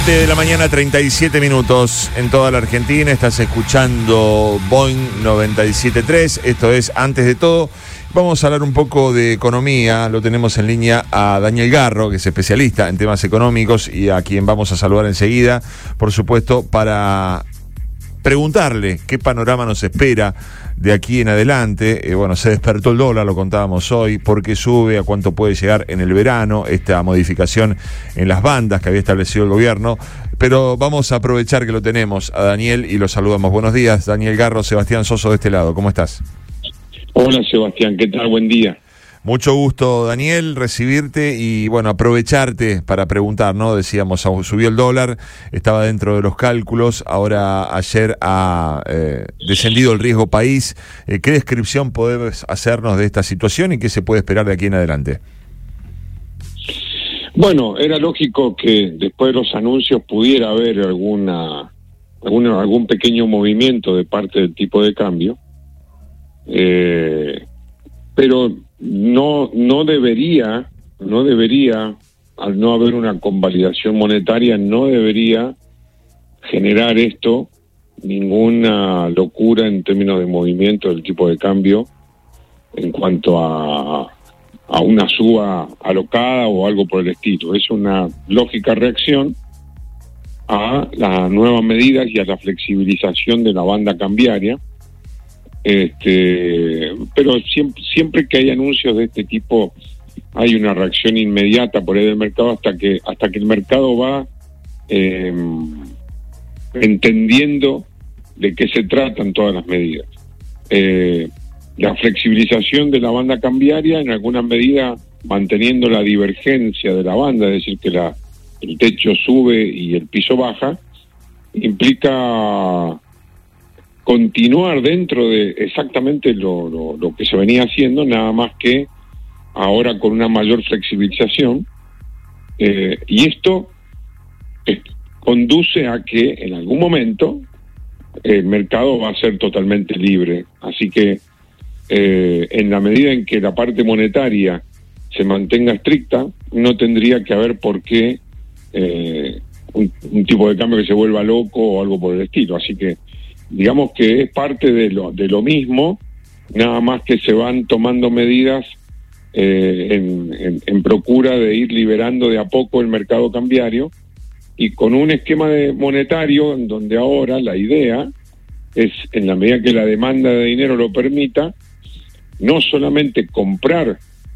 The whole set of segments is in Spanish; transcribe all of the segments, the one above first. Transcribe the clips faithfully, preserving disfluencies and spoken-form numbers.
De la mañana, treinta y siete minutos en toda la Argentina. Estás escuchando Boeing noventa y siete punto tres. Esto es Antes de Todo. Vamos a hablar un poco de economía. Lo tenemos en línea a Daniel Garro, que es especialista en temas económicos y a quien vamos a saludar enseguida, por supuesto, para preguntarle qué panorama nos espera de aquí en adelante. Eh, bueno, se despertó el dólar, lo contábamos hoy, por qué sube, a cuánto puede llegar en el verano, esta modificación en las bandas que había establecido el gobierno. Pero vamos a aprovechar que lo tenemos a Daniel y lo saludamos. Buenos días, Daniel Garro, Sebastián Soso de este lado, ¿cómo estás? Hola Sebastián, ¿qué tal? Buen día. Mucho gusto, Daniel, recibirte y, bueno, aprovecharte para preguntar, ¿no? Decíamos, subió el dólar, estaba dentro de los cálculos, ahora ayer ha eh, descendido el riesgo país. Eh, ¿Qué descripción podés hacernos de esta situación y qué se puede esperar de aquí en adelante? Bueno, era lógico que después de los anuncios pudiera haber alguna, alguna algún pequeño movimiento de parte del tipo de cambio, eh, pero no no debería no debería al no haber una convalidación monetaria, no debería generar esto ninguna locura en términos de movimiento del tipo de cambio en cuanto a a una suba alocada o algo por el estilo. Es una lógica reacción a las nuevas medidas y a la flexibilización de la banda cambiaria. Este, pero siempre, siempre que hay anuncios de este tipo hay una reacción inmediata por ahí del mercado hasta que hasta que el mercado va eh, entendiendo de qué se tratan todas las medidas. Eh, la flexibilización de la banda cambiaria, en alguna medida manteniendo la divergencia de la banda, es decir, que la, el techo sube y el piso baja, implica continuar dentro de exactamente lo, lo, lo que se venía haciendo, nada más que ahora con una mayor flexibilización, eh, y esto eh, conduce a que en algún momento el mercado va a ser totalmente libre, así que eh, en la medida en que la parte monetaria se mantenga estricta, no tendría que haber por qué eh, un, un tipo de cambio que se vuelva loco o algo por el estilo, así que digamos que es parte de lo de lo mismo, nada más que se van tomando medidas eh, en, en, en procura de ir liberando de a poco el mercado cambiario y con un esquema de monetario en donde ahora la idea es, en la medida que la demanda de dinero lo permita, no solamente comprar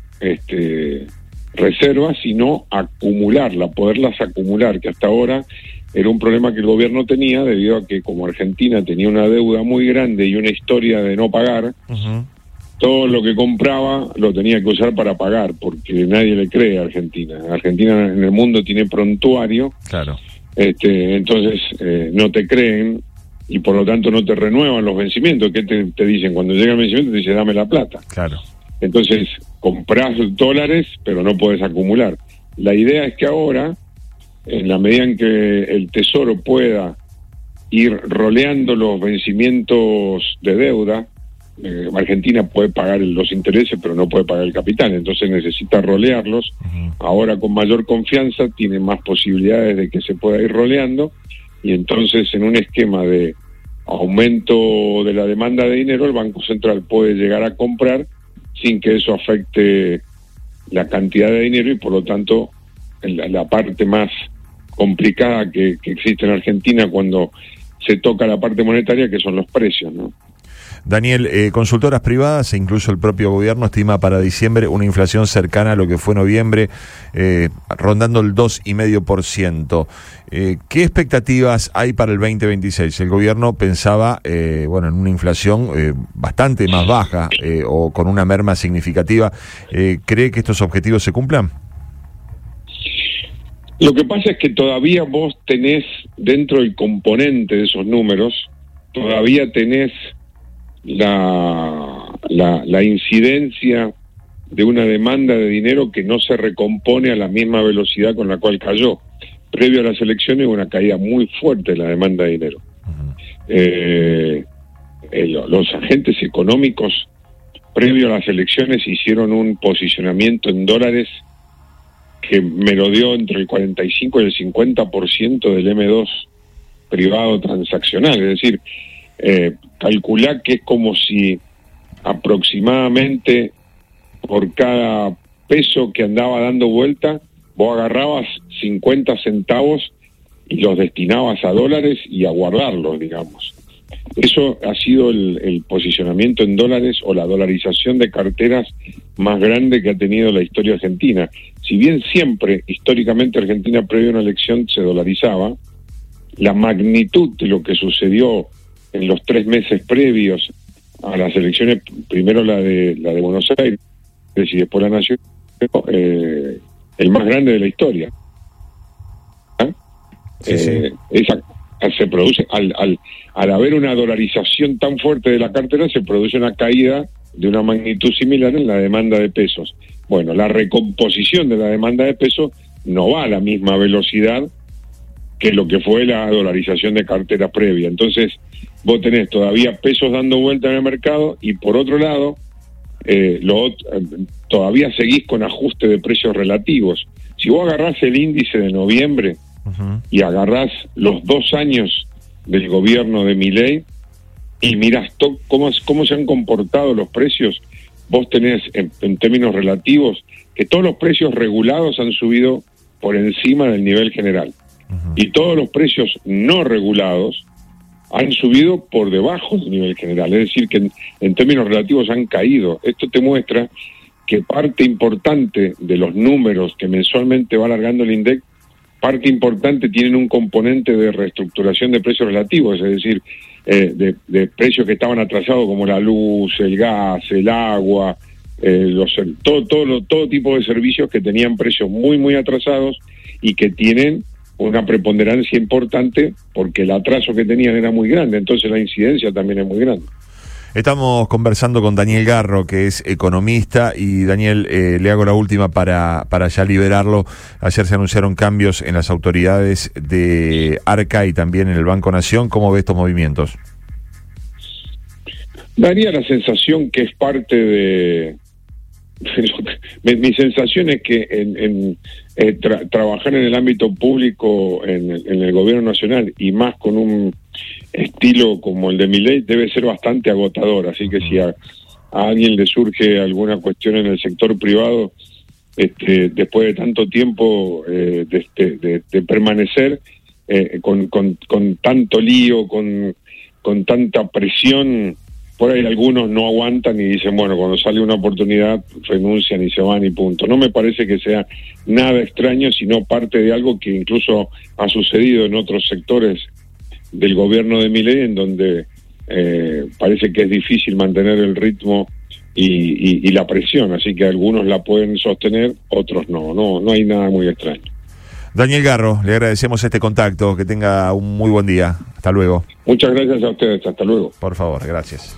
este, reservas, sino acumularlas, poderlas acumular, que hasta ahora era un problema que el gobierno tenía debido a que como Argentina tenía una deuda muy grande y una historia de no pagar, uh-huh. todo lo que compraba lo tenía que usar para pagar, porque nadie le cree a Argentina. Argentina en el mundo tiene prontuario, claro. este, entonces eh, no te creen y por lo tanto no te renuevan los vencimientos. ¿Qué te, te dicen? Cuando llega el vencimiento te dicen dame la plata. Claro. Entonces compras dólares pero no puedes acumular. La idea es que ahora, en la medida en que el Tesoro pueda ir roleando los vencimientos de deuda, eh, Argentina puede pagar los intereses, pero no puede pagar el capital, entonces necesita rolearlos. Uh-huh. Ahora con mayor confianza tiene más posibilidades de que se pueda ir roleando, y entonces en un esquema de aumento de la demanda de dinero, el Banco Central puede llegar a comprar sin que eso afecte la cantidad de dinero y por lo tanto la, la parte más complicada que, que existe en Argentina cuando se toca la parte monetaria, que son los precios, ¿no? Daniel, eh, consultoras privadas e incluso el propio gobierno estima para diciembre una inflación cercana a lo que fue noviembre, eh, rondando el dos coma cinco por ciento. Eh, ¿Qué expectativas hay para el veinte veintiséis? El gobierno pensaba eh, bueno, en una inflación eh, bastante más baja eh, o con una merma significativa. Eh, ¿Cree que estos objetivos se cumplan? Lo que pasa es que todavía vos tenés, dentro del componente de esos números, todavía tenés la, la, la incidencia de una demanda de dinero que no se recompone a la misma velocidad con la cual cayó. Previo a las elecciones hubo una caída muy fuerte de la demanda de dinero. Uh-huh. eh, eh, los agentes económicos previo a las elecciones hicieron un posicionamiento en dólares que merodeó entre el cuarenta y cinco y el cincuenta por ciento del eme dos privado transaccional. Es decir, eh, calculá que es como si aproximadamente por cada peso que andaba dando vuelta, vos agarrabas cincuenta centavos y los destinabas a dólares y a guardarlos, digamos. Eso ha sido el, el posicionamiento en dólares o la dolarización de carteras más grande que ha tenido la historia argentina. Si bien siempre, históricamente, Argentina previo a una elección se dolarizaba, la magnitud de lo que sucedió en los tres meses previos a las elecciones, primero la de la de Buenos Aires y después la Nación, eh, el más grande de la historia. ¿Ah? Sí, eh, sí. Esa se produce al, al al haber una dolarización tan fuerte de la cartera, se produce una caída de una magnitud similar en la demanda de pesos. Bueno, la recomposición de la demanda de pesos no va a la misma velocidad que lo que fue la dolarización de cartera previa. Entonces, vos tenés todavía pesos dando vuelta en el mercado y por otro lado, eh, lo, eh, todavía seguís con ajuste de precios relativos. Si vos agarrás el índice de noviembre uh-huh. y agarrás los dos años del gobierno de Milei y mirás to- cómo, cómo se han comportado los precios, vos tenés en, en términos relativos que todos los precios regulados han subido por encima del nivel general. Uh-huh. Y todos los precios no regulados han subido por debajo del nivel general, es decir, que en, en términos relativos han caído. Esto te muestra que parte importante de los números que mensualmente va alargando el INDEC, parte importante tienen un componente de reestructuración de precios relativos, es decir, eh, de, de precios que estaban atrasados como la luz, el gas, el agua, eh, los, todo, todo, todo tipo de servicios que tenían precios muy, muy atrasados y que tienen una preponderancia importante porque el atraso que tenían era muy grande, entonces la incidencia también es muy grande. Estamos conversando con Daniel Garro, que es economista, y Daniel, eh, le hago la última para, para ya liberarlo. Ayer se anunciaron cambios en las autoridades de Arca y también en el Banco Nación. ¿Cómo ve estos movimientos? Daría la sensación que es parte de... mi, mi sensación es que en, en eh, tra- trabajar en el ámbito público, en, en el gobierno nacional, y más con un estilo como el de Milei, debe ser bastante agotador, así que si a, a alguien le surge alguna cuestión en el sector privado, este, después de tanto tiempo eh, de, de, de, de permanecer eh, con, con, con tanto lío, con, con tanta presión, por ahí algunos no aguantan y dicen, bueno, cuando sale una oportunidad renuncian y se van y punto. No me parece que sea nada extraño, sino parte de algo que incluso ha sucedido en otros sectores del gobierno de Milei, en donde eh, parece que es difícil mantener el ritmo y, y, y la presión, así que algunos la pueden sostener, otros no, no, no hay nada muy extraño. Daniel Garro, le agradecemos este contacto, que tenga un muy buen día. Hasta luego. Muchas gracias a ustedes, hasta luego. Por favor, gracias.